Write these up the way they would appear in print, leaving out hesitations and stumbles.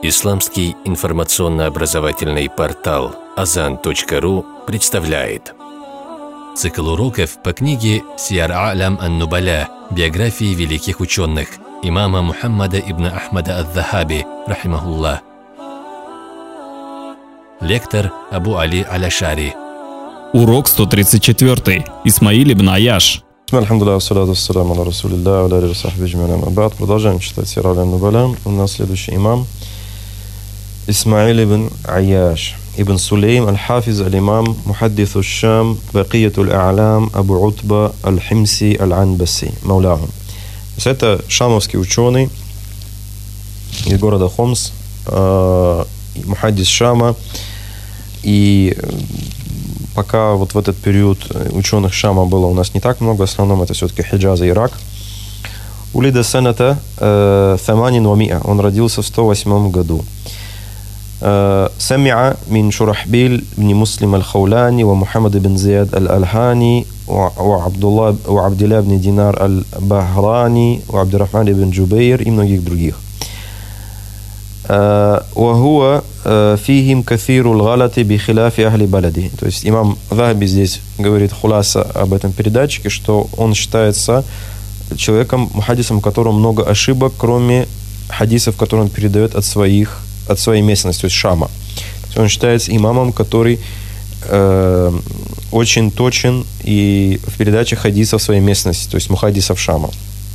Исламский информационно-образовательный портал Azan.ru представляет цикл уроков по книге «Сияр А'лям ан-Нубаля. Биографии великих ученых» имама Мухаммада ибн Ахмада ад-Дахаби, рахимахуллах. Лектор Абу Али Аль-Ашари. Урок 134. Исмаиль ибн Аяш. Продолжаем читать Сир Аль-Нубаля. У нас следующий имам Исмаиль ибн Аяш ибн Сулейм аль-Хафиз аль-Имам Мухаддис аль-Шам Бакият аль-А'лям Абу Утба аль-Химси аль-Анбаси Мауляхум. То есть это шамовский ученый из города Хомс, Мухаддис Шама. И пока вот в этот период ученых Шама было у нас не так много, в основном это все-таки Хиджаз и Ирак. Улида саната Таманин ва миа. Он родился в 108 году. سمع من شرحبيل بن مسلم الخولاني ومحمد بن زياد الألهاني وعبد الله بن دينار البهراني وعبد الرحمن بن جبير и многих других. وهو فيهم كثير الغلط بخلاف أهل بلده. То есть имам Захаби здесь говорит хуласа об этом передатчике, что он считается человеком, мухаддисом, у которого много ошибок, кроме хадисов, которые он передает от своей местности, то есть Шама. То есть он считается имамом, который очень точен и в передаче хадисов своей местности, то есть мухаддисов Шама.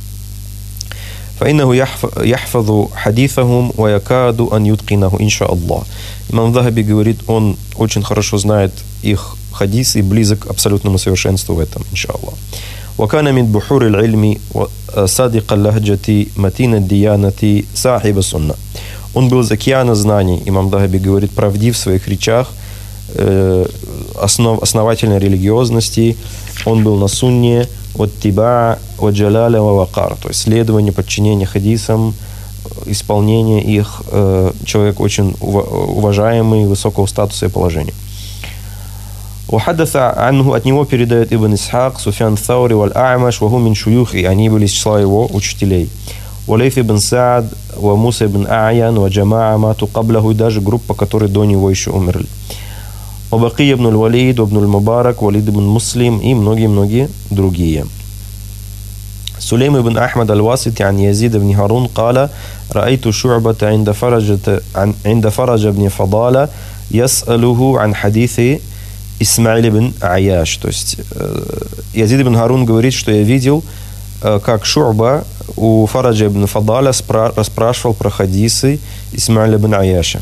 فإنه يحفظ حديثهم ويكاد أن يتقنه إن شاء الله. Имам Захаби говорит, он очень хорошо знает их хадисы и близок к абсолютному совершенству в этом, иншаллах. وكان من بحور العلم صادق اللهجة متين الديانة صاحب السنة. Он был из океана знаний, имам Захаби говорит, правдив в своих речах, основательной религиозности. Он был на сунне, оттиба, оджаляля, вакар, то есть следование, подчинение хадисам, исполнение их, человек очень уважаемый, высокого статуса и положения. وحدث عنه, от него передает Ибн Исхак, Суфьян Thаури, валь-А'маш, ваху мин шуюхи, они были из числа его учителей. Валейф ибн Саад, ва Муса ибн А'ян, ва Джамаа мату каблаху, и даже группа, которые до него еще умерли. Вабаки ибн аль-Валид, ибн аль-Мубарак, Валид ибн Муслим и многие-многие другие. Сулейм ибн Ахмад аль-Васити ан Язид ибн Харун قال رأيت شعبة عند فرج ибн Фадала يسأله عن حديث Исмаиль ибн Аяш. То есть Язид ибн Харун говорит, что я видел, как Шу'ба у Фараджа ибн Фадаля расспрашивал про хадисы Исмаиля ибн Аяша.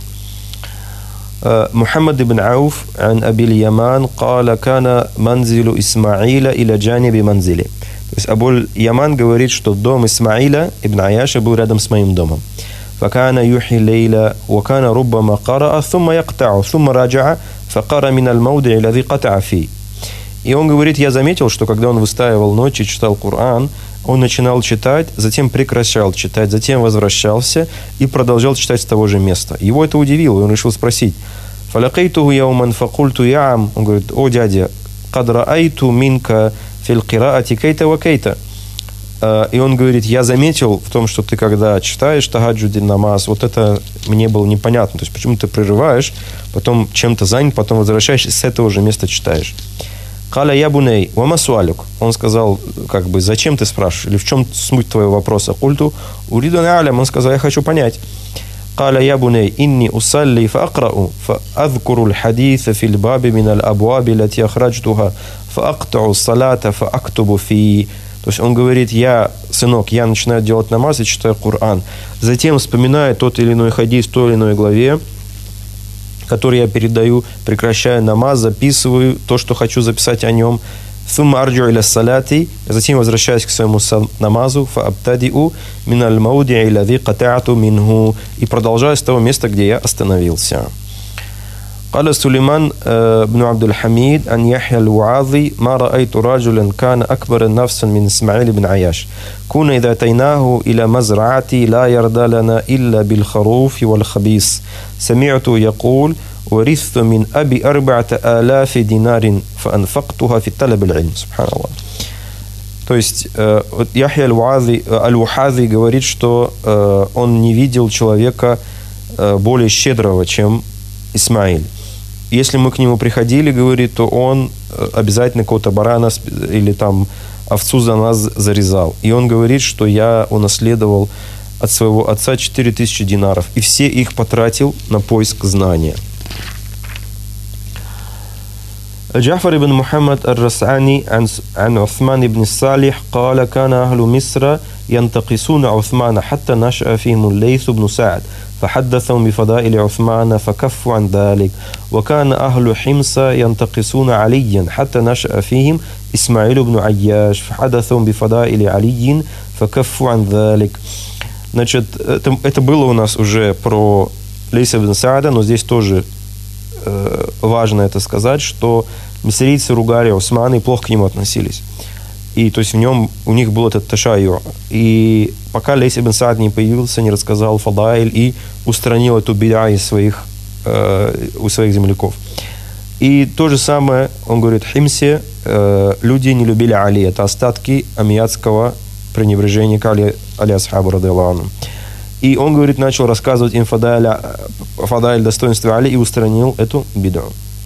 Мухаммад ибн Ауф ан Абиль Яман قال كان منزل إسماعيل إلى جانب منزلي. То есть Абуль Яман говорит, что дом Исмаиля ибн Аяша был рядом с моим домом. فكان يحيي الليل وكان ربما قرأ ثم يقطع ثم راجع فقرأ من الموضع الذي قطع فيه. И он говорит, я заметил, что когда он выстаивал ночь и читал Коран, он начинал читать, затем прекращал читать, затем возвращался и продолжал читать с того же места. Его это удивило, и он решил спросить. فَلَقَيْتُهُ يَوْمًا فَقُلْتُ يَعَمْ. Он говорит, о дядя, قَدْ رَأَيْتُ مِنْكَ فِي الْقِرَاءَةِ كَيْتَ وَكَيْتَ. И он говорит, я заметил в том, что ты когда читаешь тахаджуд намаз, вот это мне было непонятно. То есть почему ты прерываешь, потом чем-то занят, потом возвращаешься и с этого же места читаешь. Каля я буней, вама суалюк. Он сказал, как бы, зачем ты спрашиваешь? Или в чем суть твоего вопроса? Культу уриду на'алям. Он сказал, я хочу понять. Каля я буней, инни усалли фаакрау, фаадкуру л-хадиса фил баби мин ал-абуаби лати ахраджтуха, фаакту салата, фаактубу фи. То есть он говорит, сынок, я начинаю делать намаз и читаю Коран. Затем вспоминаю тот или иной хадис в той или иной главе, который я передаю, прекращаю намаз, записываю то, что хочу записать о нем. Затем возвращаюсь к своему намазу и продолжаю с того места, где я остановился. قال سليمان بن عبد الحميد أن يحيى الوعاظي ما رأيت رجلا كان أكبر نفسا من إسماعيل بن عياش كنا إذا أتيناه إلى مزرعتي لا يرضى لنا إلا بالخروف والخبيث سمعت يقول ورثت من أبي 4,000 دينار فأنفقتها في طلب العلم. سبحان الله. То есть Яхья аль-Вухази говорит, что он не видел человека более щедрого, чем Исмаиль. Если мы к нему приходили, говорит, то он обязательно какого-то барана или там овцу за нас зарезал. И он говорит, что я унаследовал от своего отца 4000 динаров. И все их потратил на поиск знания. جعفر بن محمد الرسعاني عن عثمان بن الصالح قال كان أهل مصر ينتقصون عثمان حتى نشأ فيهم الليث بن سعد فحدثهم بفضائل عثمان فكفوا عن ذلك وكان أهل حمص ينتقصون عليا حتى نشأ فيهم إسماعيل بن عياش فحدثهم بفضائل علي فكفوا عن ذلك. Значит, это было у нас уже про Лейса ибн Саада, но здесь тоже важно это сказать, что миссарийцы ругали Усмана и плохо к нему относились. И то есть у них был этот ташайю. И пока Лейс ибн Саад не появился, не рассказал фадайль и устранил эту бид'а у своих земляков. И то же самое, он говорит, в Химсе люди не любили Али. Это остатки амиятского пренебрежения к Али асхабу радиаллаху анху. И он, говорит, начал рассказывать им фадайль достоинства Али и устранил эту биду.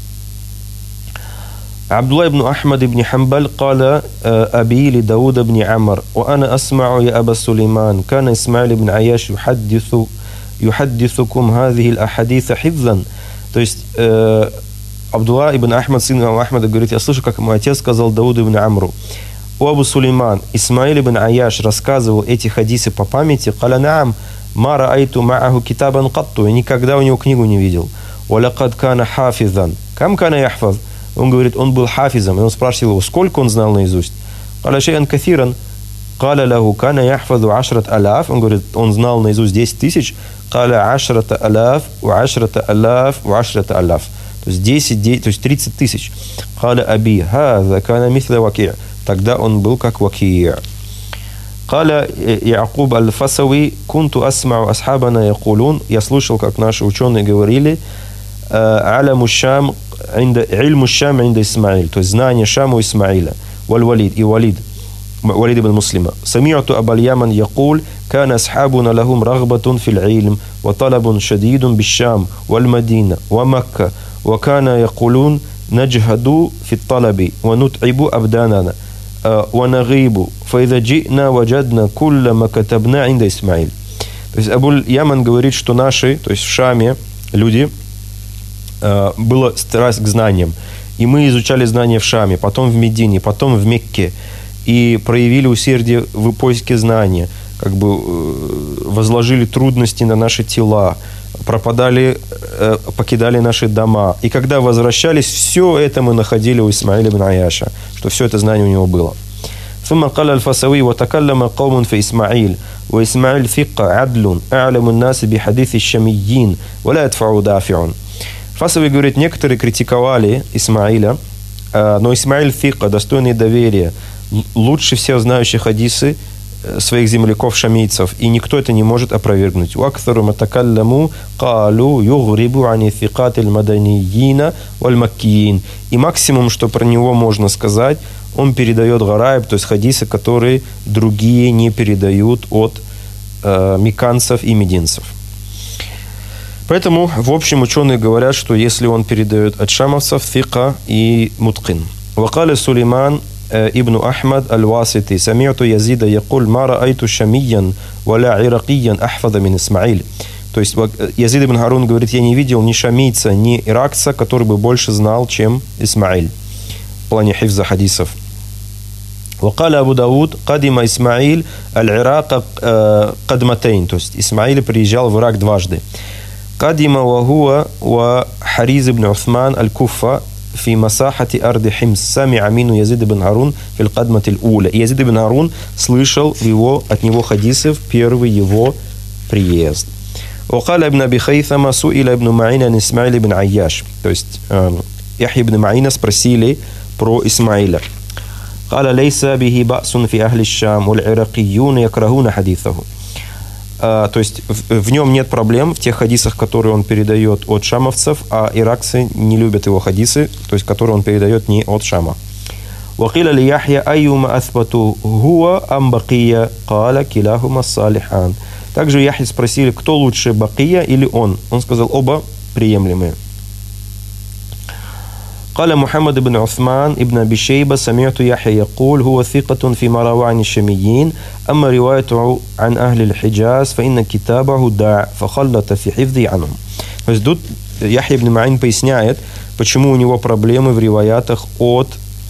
عبد الله بن أحمد بن حنبل قال أبي لداود بن عمر وأنا أسمع يا أبا سليمان كان إسماعيل بن عياش يحدثكم هذه الأحاديث حفظا. То есть Абдулла ибн Ахмад, сын имама Ахмада, говорит, я слышу, как мой отец сказал Дауду ибн Амру: «О Абу Сулейман, Исмаиль ибн Аяш рассказывал эти хадисы по памяти, «Каля наам, ма раайту мааху китабан катту», я никогда у него книгу не видел. «Валякад кана хафизан». «Кам кана яхфаз?» Он говорит, он был хафизом, и он спрашивал его, сколько он знал наизусть. «Каля шейан кафиран». «Каля лаху кана яхфазу ашрат аляф». Он говорит, он знал наизусть 10 тысяч. «Каля ашрата аляф, ва ашрата аляф, ва ашрата аляф». То есть 10, то есть 30 тысяч. «Каля аби, хаза кана мисля ваки». Тогда он был как Ваки'. Каля Якуб аль-Фасави, кунту асмау асхабана якулун. Я слышал, как наши ученые говорили, аляму шам ильму шам инда Исмаиль, то есть знание Шаму Исмаиля, валь-Валид и Валид ибн Муслима. Сами'ту Абаль Яман якул, кана асхабуна лахум рагбатун фил илм, ва талабун шадидун бишшам, валь-Мадина, ва Макка, ва кана якулун نجهد في الطلب ونتعب أبداننا ونغيب فإذا جئنا وجدنا كل ما كتبنا عند إسماعيل. То есть Абуль Яман говорит, что наши, то есть в Шаме люди, была страсть к знаниям. И мы изучали знания в Шаме, потом в Медине, потом в Мекке. И проявили усердие в поиске знания. Как бы возложили трудности на наши тела, покидали наши дома. И когда возвращались, все это мы находили у Исмаиля ибн Аяша, что все это знание у него было. ثم قال الفسوي وتكلم قوم في إسماعيل وإسماعيل ثقة عدل أعلم الناس بحديث الشميين ولا يدفع دافع. Фасави говорит, некоторые критиковали Исмаиля, но Исмаиль ثقة, достойный доверия, лучше всех знающих хадисы своих земляков шамийцев, и никто это не может опровергнуть. وَأَكْثَرُ مَتَكَلَّمُوا قَالُوا يُغْرِبُ عَنِ الثِّقَاتِ الْمَدَنِيِّينَ وَالْمَكِّيِّينَ. И максимум, что про него можно сказать, он передает гараиб, то есть хадисы, которые другие не передают от мекканцев и мединцев. Поэтому, в общем, ученые говорят, что если он передает от шамовцев, ثقة и муткин. وقال سليمان ابن أحمد الواسطي سمعت يزيد يقول ما رأيت شميا ولا عراقيا أحفظ من إسماعيل. То есть Язид ибн Харун говорит, я не видел ни шамийца, ни иракца, который бы больше знал, чем Исмаиль в плане хифза хадисов. وقال أبو داود قدم إسماعيل العراق قدمتين. То есть Исмаиль приезжал в Ирак дважды. قدم وهو وحريز بن عثمان الكوفة في مساحة أرض حمص سمع منه يزيد بن هارون في القدمة الأولى. Язид ибн Харун слышал от него хадисы в первый его приезд. وقال ابن أبي خيثمة سئل ابن معين عن إسماعيل بن عياش. То есть Яхья ибн Ма'ина спросили про Исмаиля. قال ليس به بأس في أهل الشام والعراقيون يكرهون حديثه. То есть в нем нет проблем в тех хадисах, которые он передает от шамовцев, а иракцы не любят его хадисы, то есть которые он передает не от Шама. وقيل ليحيى أيما أثبت هو أم بقية قال كلاهما الصالحان. Также Яхьи спросили, кто лучше, Бакия или он. Он сказал, оба приемлемые. قال محمد بن عثمان ابن أبي شيبة سمعت يحيى يقول هو ثقة فيما روى عن الشاميين أما روايته عن أهل الحجاز فإن كتابه داع فخلط في حفظه عنهم. То есть тут Яхья ибн Ма'ин поясняет, почему у него проблемы в риваятах от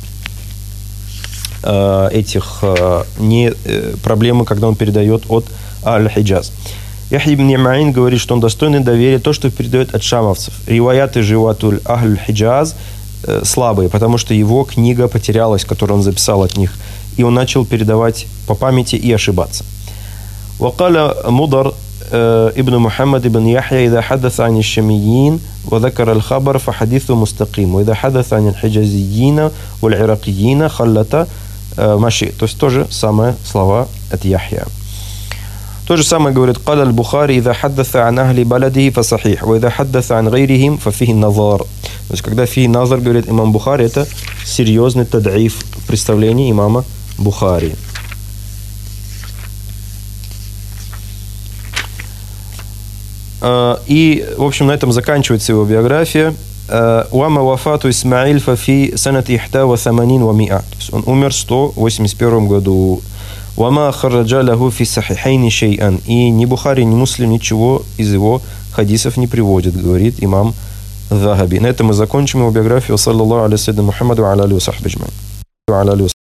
проблемы, когда он передает от Аль-Хиджаз. Яхья ибн Ма'ин говорит, что он достойный доверия то, что передает от шамовцев. Риваяты же от Аль-Хиджаз слабые, потому что его книга потерялась, которую он записал от них, и он начал передавать по памяти и ошибаться. وقال مضر ابن محمد بن يحيى إذا حدث عن الشاميين وذكر الخبر فحديثه مستقيم وإذا حدث عن الحجازيين والعراقيين خلت ماشي. То есть тоже самые слова от Яхья. То же самое говорит قال البخاري إذا حدث عن أهل بلده فصحيح وإذا حدث عن غيرهم ففيه النظر. То есть когда фи назар, говорит имам Бухари, это серьезный тад'иф в представлении имама Бухари. И, в общем, на этом заканчивается его биография. «Уама вафату Исмаиль фафи санат ихта ва саманин ва миа». То есть он умер в 181 году. «Уама харраджа лаху фи сахихайни шей'ан». И ни Бухари, ни Муслим ничего из его хадисов не приводит, говорит имам Захаби. На этом мы закончим его биографию. Саллаллаху алейхи Мухаммаду ва аля алейхи ва сахби аджмаин.